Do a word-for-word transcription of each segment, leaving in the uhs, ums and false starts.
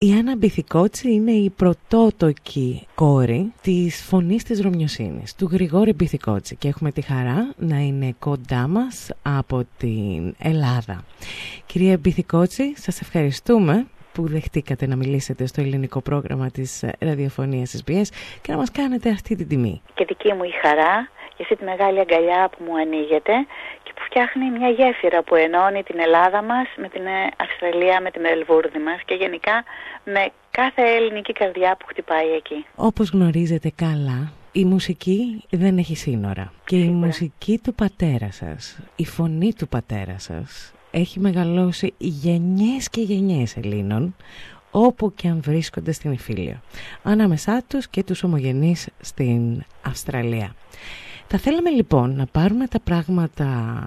Η Άννα Μπιθικότσι είναι η πρωτότοκη κόρη της φωνής της Ρωμιοσύνης, του Γρηγόρη Μπιθικότσι, και έχουμε τη χαρά να είναι κοντά μας από την Ελλάδα. Κυρία Μπιθικότσι, σας ευχαριστούμε που δεχτήκατε να μιλήσετε στο ελληνικό πρόγραμμα της ραδιοφωνίας ες μπι ες και να μας κάνετε αυτή την τιμή. Και δική μου η χαρά για αυτή τη μεγάλη αγκαλιά που μου ανοίγεται και που φτιάχνει μια γέφυρα που ενώνει την Ελλάδα μας με την Αυστραλία, με τη Μελβούρνη μας και γενικά με κάθε ελληνική καρδιά που χτυπάει εκεί. Όπως γνωρίζετε καλά, η μουσική δεν έχει σύνορα. Και η μουσική του πατέρα σας, η φωνή του πατέρα σας, έχει μεγαλώσει γενιές και γενιές Ελλήνων, όπου και αν βρίσκονται στην Ιφίλιο, ανάμεσά τους και τους ομογενείς στην Αυστραλία. Θα θέλαμε λοιπόν να πάρουμε τα πράγματα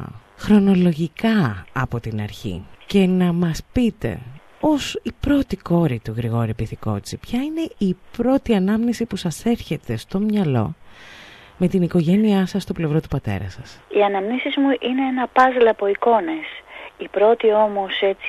χρονολογικά από την αρχή και να μας πείτε, ως η πρώτη κόρη του Γρηγόρη Μπιθικότσι, ποια είναι η πρώτη ανάμνηση που σας έρχεται στο μυαλό με την οικογένειά σας στο πλευρό του πατέρα σας? Οι αναμνήσεις μου είναι ένα παζλ από εικόνες. Η πρώτη όμως έτσι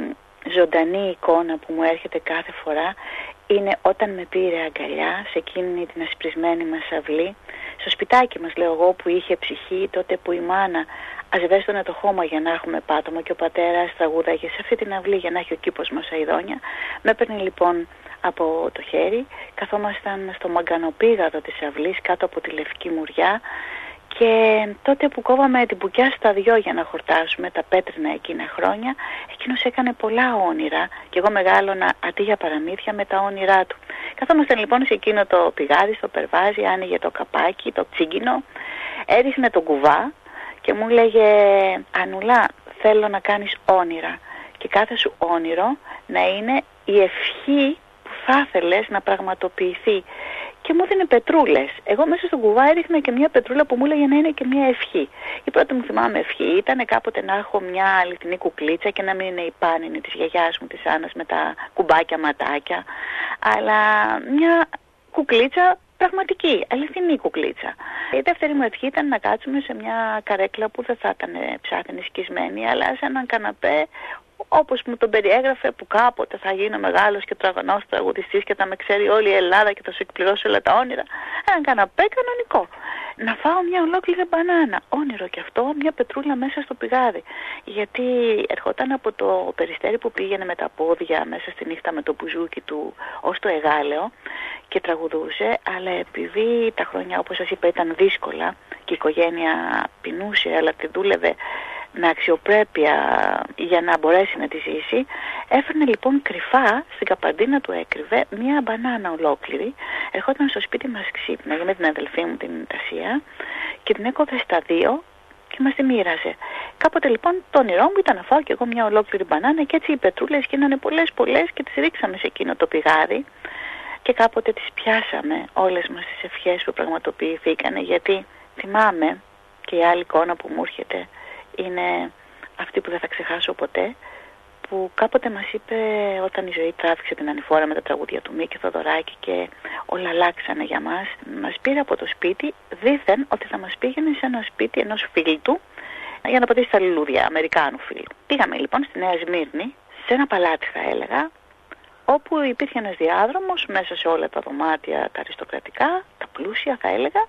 ζωντανή εικόνα που μου έρχεται κάθε φορά είναι όταν με πήρε αγκαλιά σε εκείνη την ασπρισμένη μας αυλή, στο σπιτάκι μας λέω εγώ που είχε ψυχή, τότε που η μάνα ασβέστονε το χώμα για να έχουμε πάτωμα και ο πατέρας τραγούδαγε σε αυτή την αυλή για να έχει ο κήπος μας αηδόνια. Με έπαιρνε λοιπόν από το χέρι, καθόμασταν στο μαγκανοπήγαδο της αυλής κάτω από τη λευκή μουριά. Και τότε που κόβαμε την μπουκιά στα δυο για να χορτάσουμε τα πέτρινα εκείνα χρόνια, εκείνος έκανε πολλά όνειρα και εγώ μεγάλωνα αντί για παραμύθια με τα όνειρά του. Καθόμασταν λοιπόν σε εκείνο το πηγάδι, στο περβάζι, άνοιγε το καπάκι, το τσίγκινο, έριχνε τον κουβά και μου έλεγε «Ανουλά, θέλω να κάνεις όνειρα και κάθε σου όνειρο να είναι η ευχή που θα ήθελες να πραγματοποιηθεί». Και μου έδινε πετρούλες. Εγώ μέσα στον κουβά έριχνα και μια πετρούλα που μου έλεγε να είναι και μια ευχή. Η πρώτη μου θυμάμαι ευχή ήταν κάποτε να έχω μια αληθινή κουκλίτσα και να μην είναι η πάνινη της γιαγιάς μου της Άννας με τα κουμπάκια ματάκια, αλλά μια κουκλίτσα πραγματική, αληθινή κουκλίτσα. Η δεύτερη μου ευχή ήταν να κάτσουμε σε μια καρέκλα που δεν θα ήταν ψάθινη σκισμένη, αλλά σε έναν καναπέ όπως μου τον περιέγραφε, που κάποτε θα γίνω μεγάλος και τραγωνός τραγουδιστής και θα με ξέρει όλη η Ελλάδα και θα σου εκπληρώσει όλα τα όνειρα. Έναν καναπέ κανονικό. Να φάω μια ολόκληρη μπανάνα. Όνειρο και αυτό, μια πετρούλα μέσα στο πηγάδι. Γιατί ερχόταν από το Περιστέρι που πήγαινε με τα πόδια μέσα στη νύχτα με το μπουζούκι του ως το Εγάλεο και τραγουδούσε, αλλά επειδή τα χρόνια όπως σας είπα ήταν δύσκολα και η οικογένεια πεινούσε αλλά τη δούλευε με αξιοπρέπεια για να μπορέσει να τη ζήσει, έφερνε λοιπόν κρυφά στην καπαντίνα του έκρυβε μια μπανάνα ολόκληρη, ερχόταν στο σπίτι μας ξύπνα με την αδελφή μου την Τασία και την έκοβε στα δύο και μας τη μοίραζε. Κάποτε λοιπόν το όνειρό μου ήταν να φάω και εγώ μια ολόκληρη μπανάνα και έτσι οι πετρούλες γίνανε πολλές πολλές και τις ρίξαμε σε εκείνο το πηγάδι και κάποτε τις πιάσαμε όλες μας τις ευχές που πραγματοποιηθήκανε, γιατί θυμάμαι και η άλλη εικόνα που μου έρχεται είναι αυτή που δεν θα ξεχάσω ποτέ, που κάποτε μας είπε όταν η ζωή τράβηξε την ανηφόρα με τα τραγούδια του Μίκη Θοδωράκη και όλα αλλάξανε για μας, μας πήρε από το σπίτι δήθεν ότι θα μας πήγαινε σε ένα σπίτι ενός φίλου του για να πατήσει τα λουλούδια, Αμερικάνου φίλου. Πήγαμε λοιπόν στη Νέα Σμύρνη, σε ένα παλάτι θα έλεγα, όπου υπήρχε ένας διάδρομος μέσα σε όλα τα δωμάτια τα αριστοκρατικά, τα πλούσια θα έλεγα,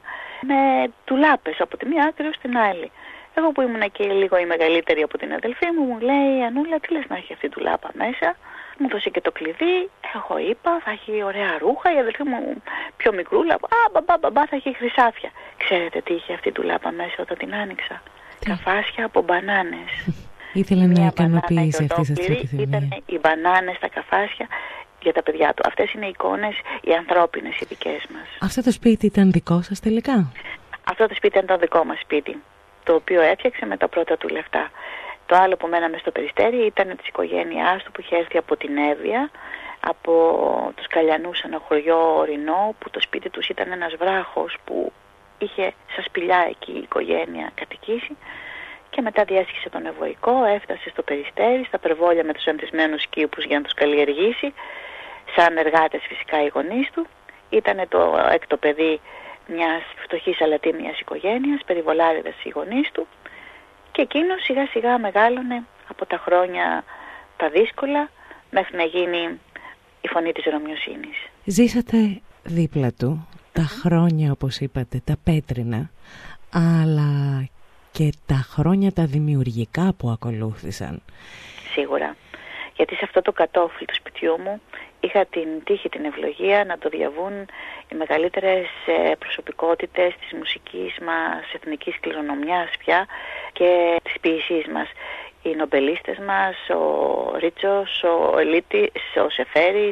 με τουλάπες από τη μία άκρη ως την άλλη. Εγώ που ήμουν και λίγο η μεγαλύτερη από την αδελφή μου, μου λέει «Ανούλα, τι λες να έχει αυτή η τουλάπα μέσα?» Μου δώσε και το κλειδί, εγώ είπα θα έχει ωραία ρούχα, η αδελφή μου πιο μικρούλα, α, μπαμπά, μπαμπά, θα έχει χρυσάφια. Ξέρετε τι είχε αυτή η τουλάπα μέσα όταν την άνοιξα? Τι? Καφάσια από μπανάνες. Ήθελε να ικανοποιήσει αυτή σας την επιθυμία. Ήταν οι μπανάνες στα καφάσια για τα παιδιά του. Αυτές είναι οι εικόνες, οι ανθρώπινες, οι δικές μας. Αυτό το σπίτι ήταν δικό σας τελικά? Αυτό το σπίτι ήταν το δικό μας σπίτι, το οποίο έφτιαξε με τα πρώτα του λεφτά. Το άλλο που μέναμε στο Περιστέρι ήταν της οικογένειάς του που είχε έρθει από την Εύβοια, από τους Καλιανούς, ένα χωριό ορεινό, που το σπίτι τους ήταν ένας βράχος που είχε σαν σπηλιά εκεί η οικογένεια κατοικήσει. Και μετά διέσχισε τον Ευωικό, έφτασε στο Περιστέρι, στα περβόλια με τους ανθισμένους κήπους για να τους καλλιεργήσει, σαν εργάτες φυσικά οι γονείς του. Ήτανε το έκτο παιδί μιας φτωχής αλλά τίμιας οικογένειας, περιβολάριδες οι γονείς του, και εκείνος σιγά σιγά μεγάλωνε από τα χρόνια τα δύσκολα μέχρι να γίνει η φωνή της Ρωμιοσύνης. Ζήσατε δίπλα του τα χρόνια, όπως είπατε, τα πέτρινα, αλλά και τα χρόνια τα δημιουργικά που ακολούθησαν. Σίγουρα. Γιατί σε αυτό το κατόφλι του σπιτιού μου είχα την τύχη, την ευλογία να το διαβούν οι μεγαλύτερες προσωπικότητες της μουσικής μας, εθνικής κληρονομιάς πια και της ποιησής μας. Οι νομπελίστες μας, ο Ρίτσος, ο Ελίτης, ο Σεφέρης,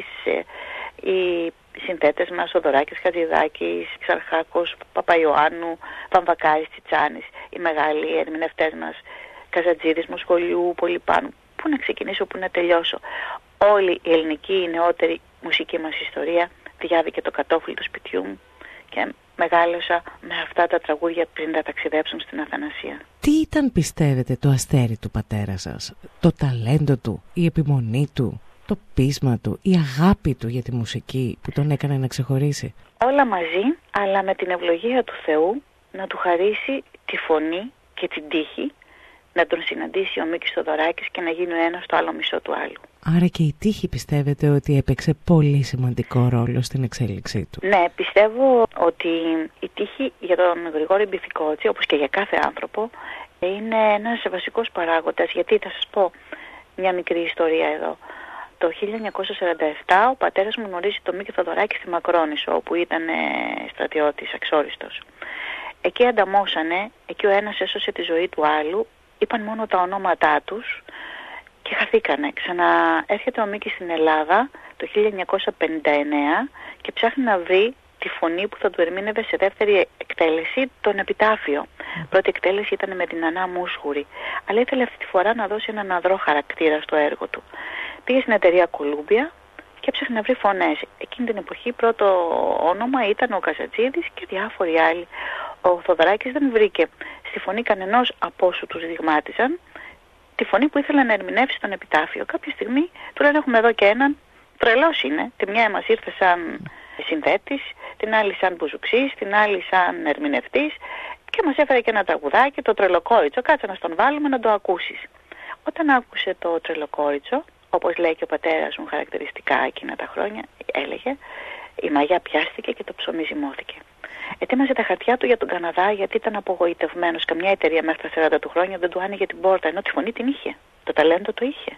οι συνθέτες μας, ο Δωράκης Χατζηδάκης, Ξαρχάκος, Παπαϊωάννου, Βαμβακάρης Τσιτσάνης, οι μεγάλοι ερμηνευτές μας, Καζατζίδης, Μοσχολιού, Πολυπάνου. Πού να ξεκινήσω, πού να τελειώσω. Όλη η ελληνική, η νεότερη μουσική μας ιστορία διάβηκε το κατόφλι του σπιτιού μου και μεγάλωσα με αυτά τα τραγούδια πριν τα ταξιδέψουν στην Αθανασία. Τι ήταν, πιστεύετε, το αστέρι του πατέρα σας? Το ταλέντο του, η επιμονή του, το πείσμα του, η αγάπη του για τη μουσική που τον έκανε να ξεχωρίσει? Όλα μαζί, αλλά με την ευλογία του Θεού να του χαρίσει τη φωνή και την τύχη να τον συναντήσει ο Μίκης Θοδωράκης και να γίνει ο ένας το άλλο μισό του άλλου. Άρα και η τύχη πιστεύετε ότι έπαιξε πολύ σημαντικό ρόλο στην εξέλιξή του? Ναι, πιστεύω ότι η τύχη για τον Γρηγόρη Μπιθικότσι, όπως και για κάθε άνθρωπο, είναι ένας βασικός παράγοντας. Γιατί θα σας πω μια μικρή ιστορία εδώ. Το χίλια εννιακόσια σαράντα επτά ο πατέρας μου γνωρίζει τον Μίκη Θοδωράκη στη Μακρόνισσο, όπου ήταν στρατιώτης αξιόριστος. Εκεί ανταμώσανε, εκεί ο ένας έσωσε τη ζωή του άλλου, είπαν μόνο τα ονόματά τους και χαθήκανε. Ξαναέρχεται ο Μίκης στην Ελλάδα το χίλια εννιακόσια πενήντα εννέα και ψάχνει να βρει τη φωνή που θα του ερμήνευε σε δεύτερη εκτέλεση τον επιτάφιο. Mm. Πρώτη εκτέλεση ήταν με την Ανά Μούσχουρη, αλλά ήθελε αυτή τη φορά να δώσει έναν αδρό χαρακτήρα στο έργο του. Πήγε στην εταιρεία Κολούμπια και έψαχνε να βρει φωνές. Εκείνη την εποχή πρώτο όνομα ήταν ο Καζατζίδης και διάφοροι άλλοι. Ο Θοδωράκης δεν βρήκε στη φωνή κανενός από όσου τους δειγμάτιζαν τη φωνή που ήθελε να ερμηνεύσει τον επιτάφιο. Κάποια στιγμή του λένε έχουμε εδώ και έναν, τρελός είναι. Τη μια μας ήρθε σαν συνθέτης, την άλλη σαν μπουζουξής, την άλλη σαν ερμηνευτής και μας έφερε και ένα τραγουδάκι, το Τρελοκόριτσο. Κάτσε να στον βάλουμε να το ακούσεις. Όταν άκουσε το Τρελοκόριτσο, όπως λέει και ο πατέρας μου χαρακτηριστικά εκείνα τα χρόνια, έλεγε, η μαγιά πιάστηκε και το ψωμί ζυμώθηκε. Ετοίμαζε τα χαρτιά του για τον Καναδά γιατί ήταν απογοητευμένος. Καμιά εταιρεία μέχρι τα σαράντα του χρόνια δεν του άνοιγε την πόρτα, ενώ τη φωνή την είχε. Το ταλέντο το είχε.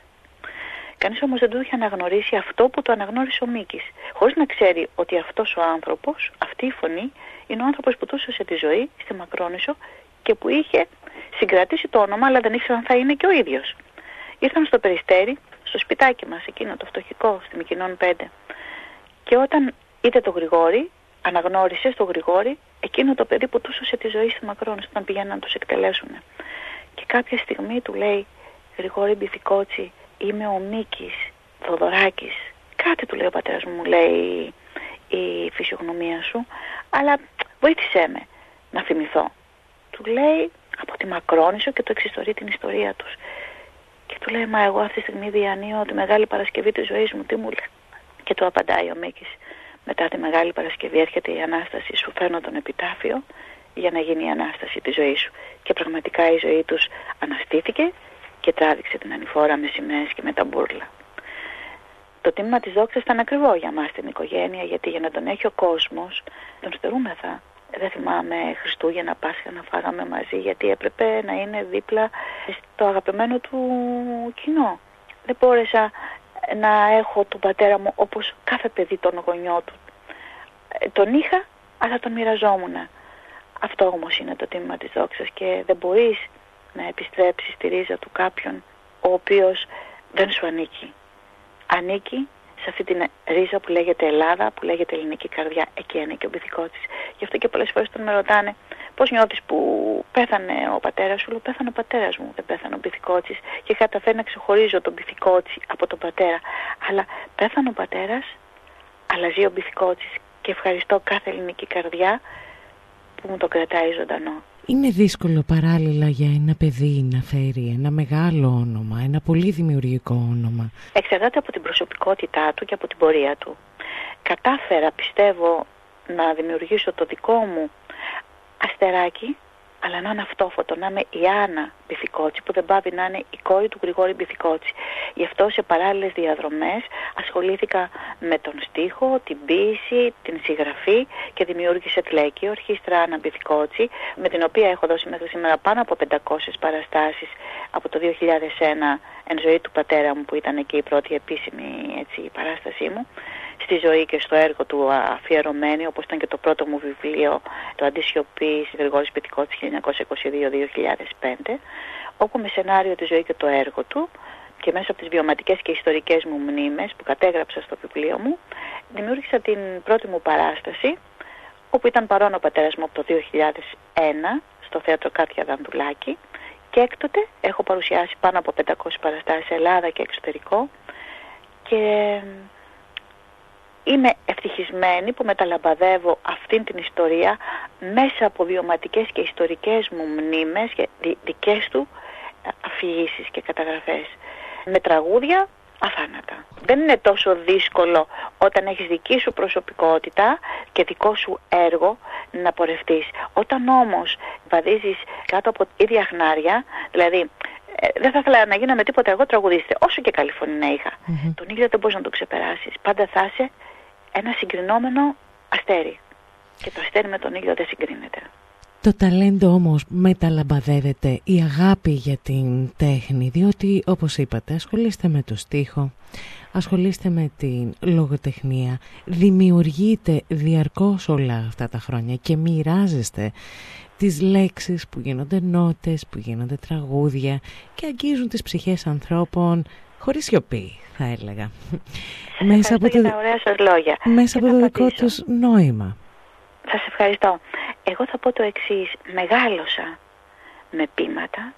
Κανείς όμως δεν του είχε αναγνωρίσει αυτό που το αναγνώρισε ο Μίκης. Χωρίς να ξέρει ότι αυτός ο άνθρωπος, αυτή η φωνή, είναι ο άνθρωπος που του έσωσε τη ζωή στη Μακρόνισσο και που είχε συγκρατήσει το όνομα, αλλά δεν ήξερε αν θα είναι και ο ίδιος. Ήρθαν στο Περιστέρι, στο σπιτάκι μας, εκείνο το φτωχικό, στη Μικηνών πέντε. Και όταν είδε το Γρηγόρη, αναγνώρισε στο Γρηγόρη εκείνο το παιδί που του έσωσε τη ζωή στη Μακρόνισσο όταν πηγαίναν να τους εκτελέσουν. Και κάποια στιγμή του λέει, Γρηγόρη Μπιθικότσι, είμαι ο Μίκης Θοδωράκης. Κάτι του λέει ο πατέρας μου, μου λέει η φυσιογνωμία σου, αλλά βοήθησέ με να θυμηθώ. Του λέει από τη Μακρόνισσο και το εξιστορεί την ιστορία τους. Και του λέει, μα εγώ αυτή τη στιγμή διανύω τη Μεγάλη Παρασκευή της ζωής μου, τι μου λέει? Και του απαντάει ο Μίκης, μετά τη Μεγάλη Παρασκευή έρχεται η Ανάσταση, σου φέρνω τον επιτάφιο για να γίνει η Ανάσταση της ζωής σου. Και πραγματικά η ζωή τους αναστήθηκε και τράβηξε την ανηφόρα με σημαίες και με τα μπούρλα. Το τίμημα της δόξας ήταν ακριβό για μας την οικογένεια, γιατί για να τον έχει ο κόσμος, τον στερούμεθα. Δεν θυμάμαι Χριστούγεννα, Πάσχα να φάγαμε μαζί, γιατί έπρεπε να είναι δίπλα στο αγαπημένο του κοινό. Δεν μπόρεσα να έχω τον πατέρα μου όπως κάθε παιδί τον γονιό του. Τον είχα, αλλά τον μοιραζόμουν. Αυτό όμως είναι το τίμημα της δόξας και δεν μπορείς να επιστρέψεις στη ρίζα του κάποιον ο οποίος δεν σου ανήκει. Ανήκει σε αυτή την ρίζα που λέγεται Ελλάδα, που λέγεται ελληνική καρδιά. Εκεί ανήκει ο Μπιθικότσης. Γι' αυτό και πολλές φορές τον με ρωτάνε πώς νιώθεις που πέθανε ο πατέρας σου? Λέω, πέθανε ο πατέρας μου, δεν πέθανε ο Μπιθικότσης. Και καταφέρει να ξεχωρίζω τον Μπιθικότσι από τον πατέρα. Αλλά πέθανε ο πατέρας, αλλά ζει ο Μπιθικότσης. Και ευχαριστώ κάθε ελληνική καρδιά που μου το κρατάει ζωντανό. Είναι δύσκολο παράλληλα για ένα παιδί να φέρει ένα μεγάλο όνομα, ένα πολύ δημιουργικό όνομα. Εξαρτάται από την προσωπικότητά του και από την πορεία του. Κατάφερα, πιστεύω, να δημιουργήσω το δικό μου αστεράκι αλλά να είναι αυτόφωτο, να είμαι η Άννα Μπιθικότσι, που δεν πάβει να είναι η κόρη του Γρηγόρη Μπιθικότσι. Γι' αυτό σε παράλληλες διαδρομές ασχολήθηκα με τον στίχο, την ποίηση, την συγγραφή και δημιούργησε τη λαϊκή ορχήστρα Άννα Μπιθικότσι, με την οποία έχω δώσει μέχρι σήμερα πάνω από πεντακόσιες παραστάσεις από το δύο χιλιάδες ένα, εν ζωή του πατέρα μου, που ήταν και η πρώτη επίσημη έτσι, παράστασή μου, στη ζωή και στο έργο του αφιερωμένη, όπως ήταν και το πρώτο μου βιβλίο, το Αντισιωπής Γρηγόρης Μπιθικότσης χίλια εννιακόσια είκοσι δύο με δύο χιλιάδες πέντε, όπου με σενάριο τη ζωή και το έργο του και μέσα από τις βιωματικές και ιστορικές μου μνήμες που κατέγραψα στο βιβλίο μου, δημιούργησα την πρώτη μου παράσταση, όπου ήταν παρόν ο πατέρας μου από το δύο χιλιάδες ένα στο θέατρο Κάτια Δανδουλάκη, και έκτοτε έχω παρουσιάσει πάνω από πεντακόσιες παραστάσεις σε Ελλάδα και εξωτερικό, και είμαι ευτυχισμένη που μεταλαμπαδεύω αυτήν την ιστορία μέσα από βιωματικές και ιστορικές μου μνήμες και δικές του αφηγήσεις και καταγραφές. Με τραγούδια αθάνατα. Δεν είναι τόσο δύσκολο όταν έχεις δική σου προσωπικότητα και δικό σου έργο να πορευτείς. Όταν όμως βαδίζεις κάτω από ίδια χνάρια, δηλαδή ε, δεν θα ήθελα να γίνω με τίποτα εγώ τραγουδίστρια, όσο και καλή φωνή να είχα. Mm-hmm. Τον ήλιο δεν μπορείς να το ξεπεράσεις. Πάντα θα είσαι ένα συγκρινόμενο αστέρι. Και το αστέρι με τον ήλιο δεν συγκρίνεται. Το ταλέντο όμως μεταλαμπαδεύεται, η αγάπη για την τέχνη, διότι όπως είπατε ασχολείστε με το στίχο, ασχολείστε με την λογοτεχνία, δημιουργείτε διαρκώς όλα αυτά τα χρόνια και μοιράζεστε τις λέξεις που γίνονται νότες, που γίνονται τραγούδια και αγγίζουν τις ψυχές ανθρώπων χωρίς σιωπή, θα έλεγα. Μέσα από το, τα ωραία σας λόγια. Μέσα από το δικό τους νόημα. Σας ευχαριστώ. Εγώ θα πω το εξής. Μεγάλωσα με ποίηματα,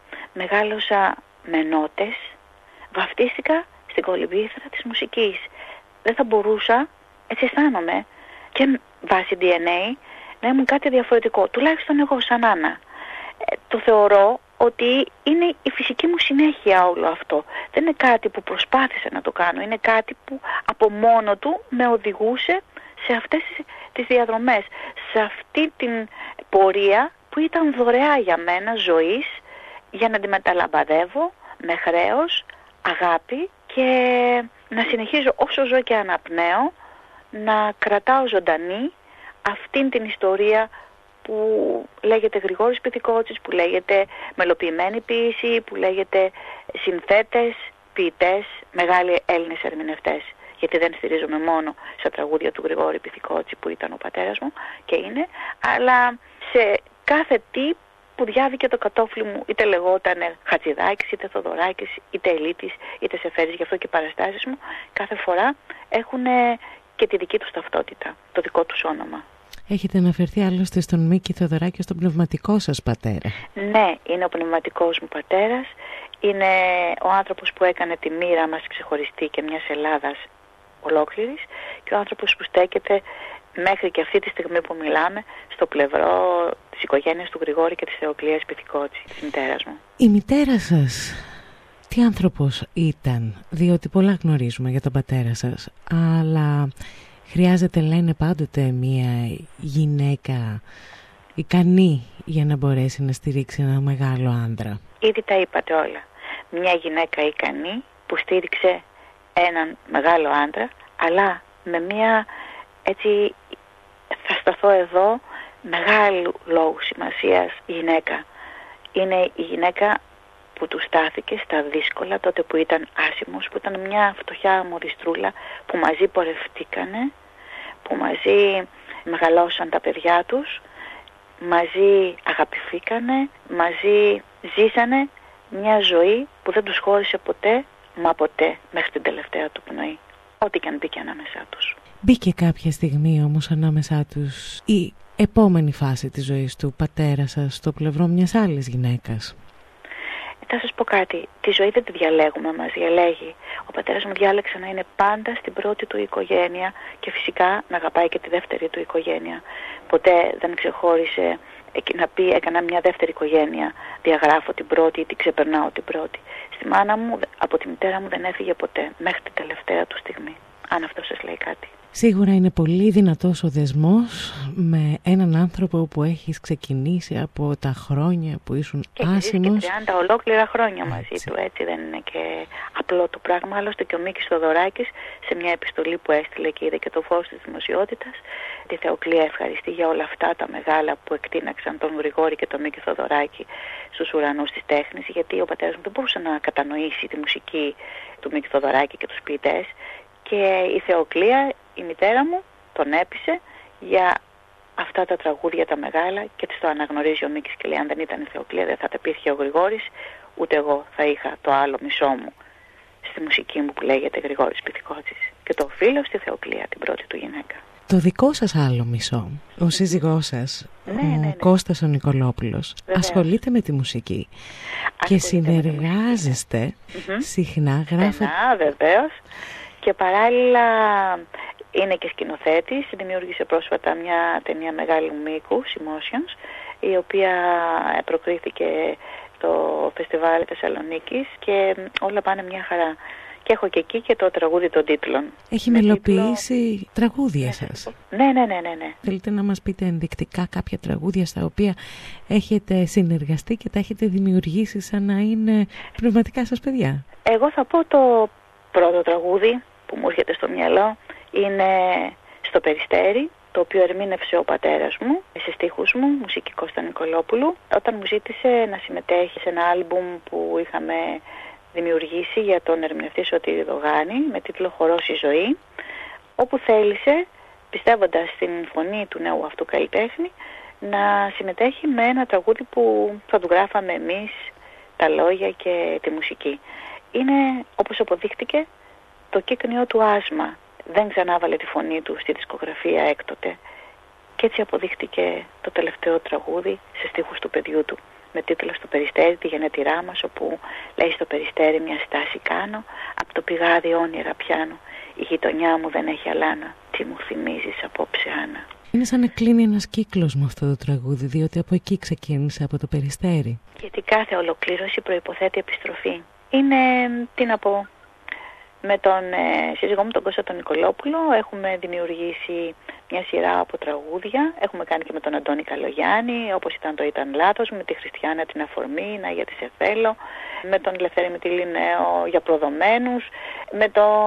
μεγάλωσα με νότες, βαφτίστηκα στην κολυμβήθρα της μουσικής. Δεν θα μπορούσα, έτσι αισθάνομαι, και βάσει ντι εν έι, να ήμουν κάτι διαφορετικό. Τουλάχιστον εγώ σαν Άννα. Ε, το θεωρώ ότι είναι η φυσική μου συνέχεια όλο αυτό. Δεν είναι κάτι που προσπάθησα να το κάνω. Είναι κάτι που από μόνο του με οδηγούσε σε αυτές τις διαδρομές, σε αυτή την πορεία που ήταν δωρεά για μένα ζωής, για να τη μεταλαμπαδεύω με χρέος, αγάπη, και να συνεχίζω όσο ζω και αναπνέω να κρατάω ζωντανή αυτήν την ιστορία που λέγεται Γρηγόρης Μπιθικότσης, που λέγεται μελοποιημένη ποίηση, που λέγεται συνθέτες, ποιητές, μεγάλοι Έλληνες ερμηνευτές. Γιατί δεν στηρίζομαι μόνο στα τραγούδια του Γρηγόρη Μπιθικότση που ήταν ο πατέρας μου και είναι, αλλά σε κάθε τι που διάβηκε το κατόφλι μου, είτε λεγότανε Χατζηδάκης, είτε Θοδωράκης, είτε Ελίτης, είτε Σεφέρης. Γι' αυτό και οι παραστάσεις μου κάθε φορά έχουν και τη δική τους ταυτότητα, το δικό τους όνομα. Έχετε αναφερθεί άλλωστε στον Μίκη Θοδωράκη, στον πνευματικό σας πατέρα. Ναι, είναι ο πνευματικός μου πατέρας. Είναι ο άνθρωπος που έκανε τη μοίρα μας ξεχωριστή και μιας Ελλάδας ολόκληρης, και ο άνθρωπος που στέκεται μέχρι και αυτή τη στιγμή που μιλάμε στο πλευρό της οικογένειας του Γρηγόρη και της Θεοκλίας Μπιθικότση, της μητέρας μου. Η μητέρα σας τι άνθρωπος ήταν? Διότι πολλά γνωρίζουμε για τον πατέρα σας, αλλά χρειάζεται, λένε πάντοτε, μια γυναίκα ικανή για να μπορέσει να στηρίξει ένα μεγάλο άντρα. Ήδη τα είπατε όλα. Μια γυναίκα ικανή που στήριξε έναν μεγάλο άντρα, αλλά με μια, έτσι θα σταθώ εδώ, μεγάλου λόγου σημασίας γυναίκα. Είναι η γυναίκα που του στάθηκε στα δύσκολα, τότε που ήταν άσημος, που ήταν μια φτωχιά μοδιστρούλα, που μαζί πορευτήκανε, που μαζί μεγαλώσαν τα παιδιά τους, μαζί αγαπηθήκανε, μαζί ζήσανε μια ζωή που δεν τους χώρισε ποτέ, μα ποτέ, μέχρι την τελευταία του πνοή. Ό,τι και αν μπήκε ανάμεσά τους. Μπήκε κάποια στιγμή όμως ανάμεσά τους η επόμενη φάση της ζωής του πατέρα σας στο πλευρό μιας άλλης γυναίκας? Θα σας πω κάτι. Τη ζωή δεν τη διαλέγουμε, μας διαλέγει. Ο πατέρας μου διάλεξε να είναι πάντα στην πρώτη του οικογένεια και φυσικά να αγαπάει και τη δεύτερη του οικογένεια. Ποτέ δεν ξεχώρισε να πει έκανα μια δεύτερη οικογένεια, διαγράφω την πρώτη ή την ξεπερνάω την πρώτη. Στη μάνα μου, από τη μητέρα μου δεν έφυγε ποτέ, μέχρι την τελευταία του στιγμή. αν αυτό σας λέει κάτι. Σίγουρα είναι πολύ δυνατός ο δεσμός με έναν άνθρωπο που έχεις ξεκινήσει από τα χρόνια που ήσουν και άσημος. Και τριάντα ολόκληρα χρόνια μαζί έτσι. του, έτσι δεν είναι και απλό το πράγμα. Άλλωστε και ο Μίκης Θοδωράκης σε μια επιστολή που έστειλε και είδε και το φως της δημοσιότητας, τη Θεοκλία ευχαριστεί για όλα αυτά τα μεγάλα που εκτείναξαν τον Γρηγόρη και τον Μίκη Θοδωράκη στους ουρανούς της τέχνης, γιατί ο πατέρας μου δεν μπορούσε να κατανοήσει τη μουσική του Μίκη Θοδωράκη και τους ποιητές. Και η Θεοκλία, η μητέρα μου, τον έπεισε για αυτά τα τραγούδια τα μεγάλα και της το αναγνωρίζει ο Μίκης και λέει: αν δεν ήταν η Θεοκλία δεν θα τα πήρχε ο Γρηγόρης, ούτε εγώ θα είχα το άλλο μισό μου στη μουσική μου που λέγεται Γρηγόρης Πυθικότσης. Και το οφείλω στη Θεοκλία, την πρώτη του γυναίκα. Το δικό σας άλλο μισό, ο σύζυγός σας, ναι, ο ναι, ναι. Κώστας ο Νικολόπουλος, Βεβαίως. ασχολείται με τη μουσική και συνεργάζεστε mm-hmm. συχνά. Γράφετε... Στενά, βεβαίως. Και παράλληλα είναι και σκηνοθέτης, δημιούργησε πρόσφατα μια ταινία μεγάλου μήκους, Emotions, η οποία προκρίθηκε στο Φεστιβάλ Θεσσαλονίκης και όλα πάνε μια χαρά. Και έχω και εκεί και το τραγούδι των τίτλων. Έχει μελοποιήσει τίτλο... τραγούδια σας. Ναι, ναι, ναι, ναι, ναι. Θέλετε να μας πείτε ενδεικτικά κάποια τραγούδια στα οποία έχετε συνεργαστεί και τα έχετε δημιουργήσει σαν να είναι πνευματικά σας παιδιά? Εγώ θα πω το πρώτο τραγούδι που μου έρχεται στο μυαλό, είναι στο Περιστέρι, το οποίο ερμήνευσε ο πατέρας μου σε στίχους μου, μουσική Κώστα Νικολόπουλου, όταν μου ζήτησε να συμμετέχει σε ένα άλμπουμ που είχαμε δημιουργήσει για τον ερμηνευτή Σωτήρη Δογάνη με τίτλο «Χορός η ζωή», όπου θέλησε, πιστεύοντας στην φωνή του νέου αυτού καλλιτέχνη, να συμμετέχει με ένα τραγούδι που θα του γράφαμε εμείς τα λόγια και τη μουσική. Είναι, όπως αποδείχτηκε, το κύκνιό του άσμα. Δεν ξανάβαλε τη φωνή του στη δισκογραφία έκτοτε. Και έτσι αποδείχτηκε το τελευταίο τραγούδι σε στίχους του παιδιού του, με τίτλο «Στο Περιστέρι, τη γενέτειρά μας», όπου λέει: «Στο Περιστέρι μια στάση κάνω, απ' το πηγάδι όνειρα πιάνω. Η γειτονιά μου δεν έχει αλάνα, τι μου θυμίζεις απόψε Άννα». Είναι σαν να κλείνει ένας κύκλος με αυτό το τραγούδι, διότι από εκεί ξεκίνησε, από το Περιστέρι. Γιατί κάθε ολοκλήρωση προϋποθέτει επιστροφή. Είναι, τι να πω, με τον ε, σύζυγό μου τον Κώστα τον Νικολόπουλο έχουμε δημιουργήσει μια σειρά από τραγούδια. Έχουμε κάνει και με τον Αντώνη Καλογιάννη, όπως ήταν το «Ήταν λάθος», με τη Χριστιάνα την Αφορμή, «Να γιατί σε θέλω», με τον Ελευθέρη Μητυλινέο «Για προδομένους», με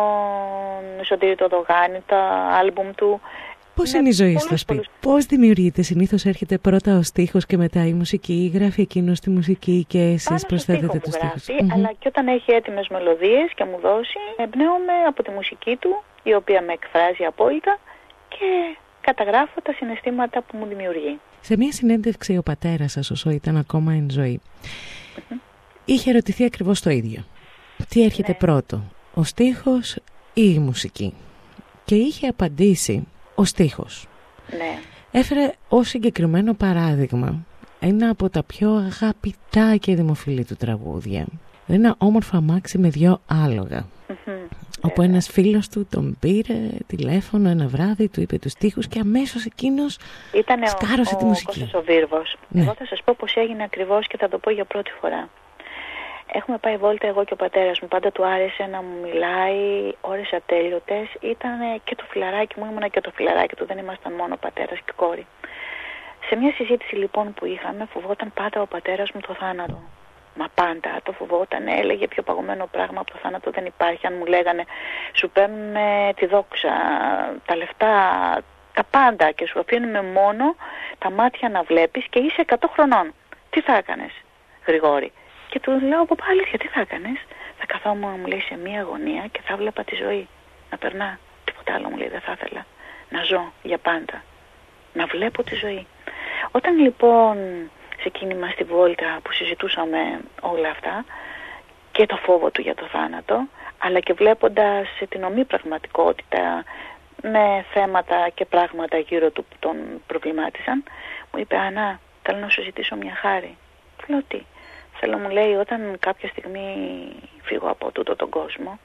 τον Σωτήρη το Δογάνη, τα άλμπουμ του. Πώς είναι η ζωή στο σπίτι? Πολλούς... Πώς δημιουργείται? Συνήθως έρχεται πρώτα ο στίχος και μετά η μουσική, ή γράφει εκείνος τη μουσική και εσείς προσθέτετε τους στίχους? Mm-hmm. Αλλά και όταν έχει έτοιμες μελωδίες και μου δώσει, εμπνέομαι από τη μουσική του, η οποία με εκφράζει απόλυτα, και καταγράφω τα συναισθήματα που μου δημιουργεί. Σε μια συνέντευξη ο πατέρας σας, όσο ήταν ακόμα εν ζωή, mm-hmm. είχε ερωτηθεί ακριβώς το ίδιο. Τι έρχεται ναι. πρώτο, ο στίχος ή η μουσική? Και είχε απαντήσει: ο στίχος. Ναι. Έφερε ως συγκεκριμένο παράδειγμα ένα από τα πιο αγαπητά και δημοφιλή του τραγούδια. Ένα όμορφο αμάξι με δυο άλογα. Mm-hmm. Όπου yeah. ένας φίλος του τον πήρε τηλέφωνο ένα βράδυ, του είπε τους στίχους και αμέσως εκείνος ήτανε σκάρωσε ο, τη μουσική. Ήταν ο Βίρβος. Ναι. Εγώ θα σας πω πώς έγινε ακριβώς και θα το πω για πρώτη φορά. Έχουμε πάει βόλτα εγώ και ο πατέρας μου. Πάντα του άρεσε να μου μιλάει ώρες ατέλειωτες. Ήταν και το φιλαράκι μου, ήμουνα και το φιλαράκι του. Δεν ήμασταν μόνο πατέρας και κόρη. Σε μια συζήτηση λοιπόν που είχαμε, φοβόταν πάντα ο πατέρας μου το θάνατο. Μα πάντα το φοβόταν. Έλεγε: πιο παγωμένο πράγμα από το θάνατο δεν υπάρχει. Αν μου λέγανε σου παίρνουμε τη δόξα, τα λεφτά, τα πάντα και σου αφήνουμε μόνο τα μάτια να βλέπεις και είσαι εκατό χρονών, τι θα έκανες, Γρηγόρη? Και του λέω: από πάλι, γιατί θα έκανες? Θα καθόμουν, μου λέει, σε μία γωνία και θα βλέπα τη ζωή να περνά. Τίποτα άλλο, μου λέει, δεν θα ήθελα. Να ζω για πάντα. Να βλέπω τη ζωή. Όταν λοιπόν σε εκείνη μας τη βόλτα που συζητούσαμε όλα αυτά και το φόβο του για το θάνατο, αλλά και βλέποντας την ομή πραγματικότητα με θέματα και πράγματα γύρω του που τον προβλημάτισαν, μου είπε: Άννα, θέλω να σου ζητήσω μια χάρη. Του λέω: τι? Θέλω, μου λέει, όταν κάποια στιγμή φύγω από τούτο τον κόσμο,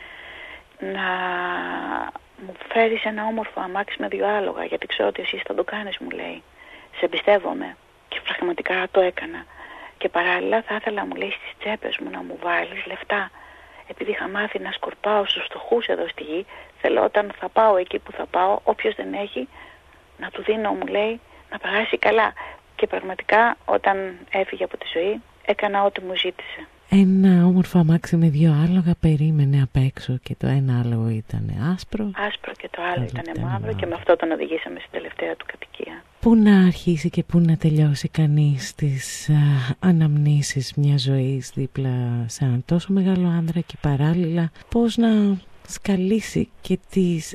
να μου φέρεις ένα όμορφο αμάξι με δύο άλογα, γιατί ξέρω ότι εσύ θα το κάνεις, μου λέει. Σε εμπιστεύομαι. Και πραγματικά το έκανα. Και παράλληλα θα ήθελα, μου λέει, στις τσέπες μου να μου βάλεις λεφτά. Επειδή είχα μάθει να σκορπάω στους φτωχούς εδώ στη γη, Θέλω όταν θα πάω εκεί που θα πάω, όποιος δεν έχει, να του δίνω, μου λέει, να περάσει καλά. Και πραγματικά όταν έφυγε από τη ζωή, έκανα ό,τι μου ζήτησε. Ένα όμορφο αμάξι με δύο άλογα περίμενε απ' έξω και το ένα άλογο ήταν άσπρο. Άσπρο και το άλλο ήταν μαύρο, μαύρο και με αυτό τον οδηγήσαμε στην τελευταία του κατοικία. Πού να αρχίσει και πού να τελειώσει κανείς τις α, αναμνήσεις μιας ζωής δίπλα σε έναν τόσο μεγάλο άνδρα και παράλληλα πώς να σκαλίσει και τις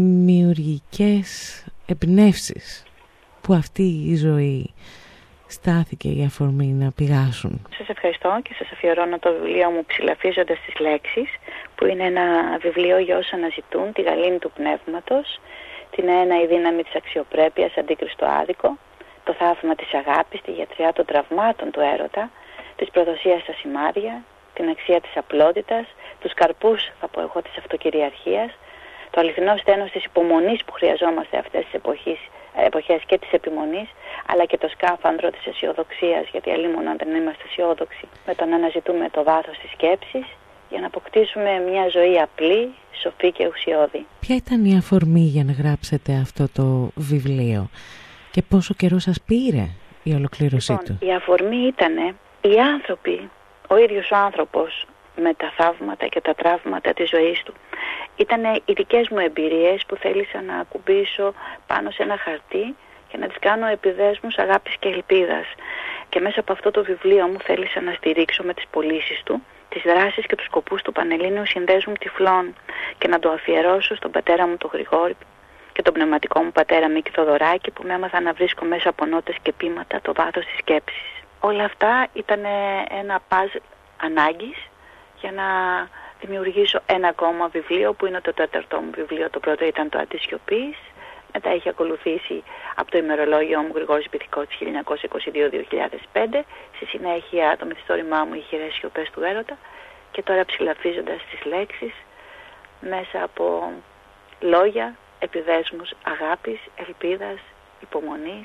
δημιουργικές εμπνεύσεις που αυτή η ζωή στάθηκε η αφορμή να πηγάσουν. Σας ευχαριστώ και σας αφιερώνω το βιβλίο μου «Ψηλαφίζοντας τις λέξεις», που είναι ένα βιβλίο για όσους αναζητούν τη γαλήνη του πνεύματος, την ένα η δύναμη της αξιοπρέπειας αντίκριστο άδικο, το θαύμα της αγάπης, τη γιατριά των τραυμάτων του έρωτα, της προδοσίας στα σημάδια, την αξία της απλότητας, τους καρπούς, θα πω εγώ, της αυτοκυριαρχίας, το αληθινό στένος της υπομονής που χρειαζόμαστε αυτές τις εποχές, εποχές και της επιμονής, αλλά και το σκάφανδρο της αισιοδοξίας, γιατί αλλήμον αν δεν είμαστε αισιόδοξοι, με το να αναζητούμε το βάθος της σκέψης για να αποκτήσουμε μια ζωή απλή, σοφή και ουσιώδη. Ποια ήταν η αφορμή για να γράψετε αυτό το βιβλίο και πόσο καιρό σας πήρε η ολοκλήρωσή λοιπόν, του? Η αφορμή ήταν οι άνθρωποι, ο ίδιος ο άνθρωπος με τα θαύματα και τα τραύματα της ζωής του. Ήταν οι δικές μου εμπειρίες που θέλησα να ακουμπήσω πάνω σε ένα χαρτί και να τις κάνω επιδέσμους αγάπης και ελπίδας. Και μέσα από αυτό το βιβλίο μου θέλησα να στηρίξω με τις πωλήσεις του τις δράσεις και τους σκοπούς του Πανελλήνιου Συνδέσμου Τυφλών και να το αφιερώσω στον πατέρα μου τον Γρηγόρη και τον πνευματικό μου πατέρα Μίκη Θοδωράκη, που με έμαθα να βρίσκω μέσα από νότες και πείματα το βάθος της σκέψης. Όλα αυτά ήταν ένα παζλ ανάγκης για να δημιουργήσω ένα ακόμα βιβλίο που είναι το τέταρτο μου βιβλίο. Το πρώτο ήταν το «Αντισιωπής». Μετά έχει ακολουθήσει από το ημερολόγιο μου Γρηγόρης Πυθικότσης χίλια εννιακόσια είκοσι δύο με δύο χιλιάδες πέντε. Στη συνέχεια το μυθιστόρημά μου «Οι χειρές σιωπές του έρωτα». Και τώρα ψηλαφίζοντας τις λέξεις μέσα από λόγια, επιδέσμους αγάπης, ελπίδας, υπομονής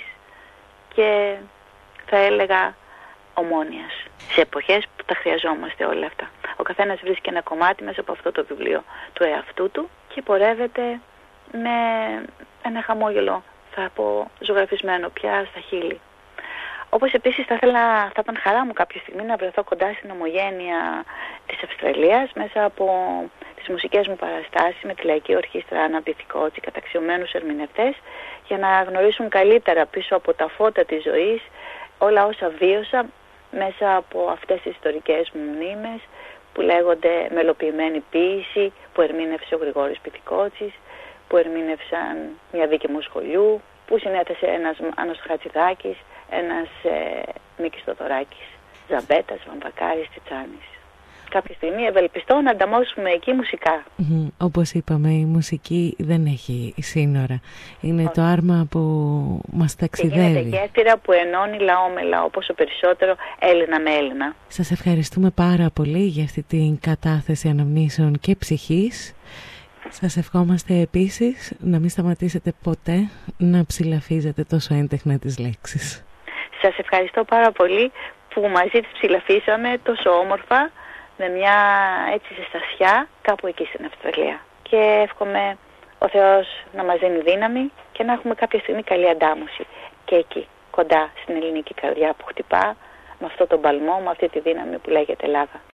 και θα έλεγα ομόνοιας. Σε εποχές που τα χρειαζόμαστε όλα αυτά. Ο καθένας βρίσκει ένα κομμάτι μέσα από αυτό το βιβλίο του εαυτού του και πορεύεται με ένα χαμόγελο, θα πω, ζωγραφισμένο πια στα χείλη. Όπως επίσης θα ήθελα, θα ήταν χαρά μου κάποια στιγμή να βρεθώ κοντά στην ομογένεια της Αυστραλίας μέσα από τις μουσικές μου παραστάσεις με τη Λαϊκή Ορχήστρα Άννα Πυθικότση, καταξιωμένους ερμηνευτές, για να γνωρίσουν καλύτερα πίσω από τα φώτα της ζωής όλα όσα βίωσα μέσα από αυτές τις ιστορικές μου μνήμες που λέγονται μελοποιημένη ποίηση, που ερμήνευσε ο Γρηγόρης Πυθικότσης, που ερμήνευσαν μια δίκη μου σχολείου, που συνέθεσε ένας Άννος Χατζηδάκης, ένας ε, Μίκης Θοδωράκης, Ζαμπέτας, Βαμβακάρης, Τσιτσάνης. Κάποια στιγμή ευελπιστώ να ανταμώσουμε εκεί μουσικά. Mm, όπως είπαμε, η μουσική δεν έχει σύνορα. Είναι Όχι. το άρμα που μας ταξιδεύει. Και γίνεται γέφυρα που ενώνει λαό με λαό, όσο περισσότερο Έλληνα με Έλληνα. Σας ευχαριστούμε πάρα πολύ για αυτή την κατάθεση αναμνήσεων και ψυχής. Σας ευχόμαστε επίσης να μην σταματήσετε ποτέ να ψηλαφίζετε τόσο έντεχνα τις λέξεις. Σας ευχαριστώ πάρα πολύ που μαζί τις ψηλαφίσαμε τόσο όμορφα, με μια έτσι ζεστασιά κάπου εκεί στην Αυστραλία. Και εύχομαι ο Θεός να μας δίνει δύναμη και να έχουμε κάποια στιγμή καλή αντάμωση και εκεί, κοντά στην ελληνική καρδιά που χτυπά, με αυτό τον παλμό, με αυτή τη δύναμη που λέγεται Ελλάδα.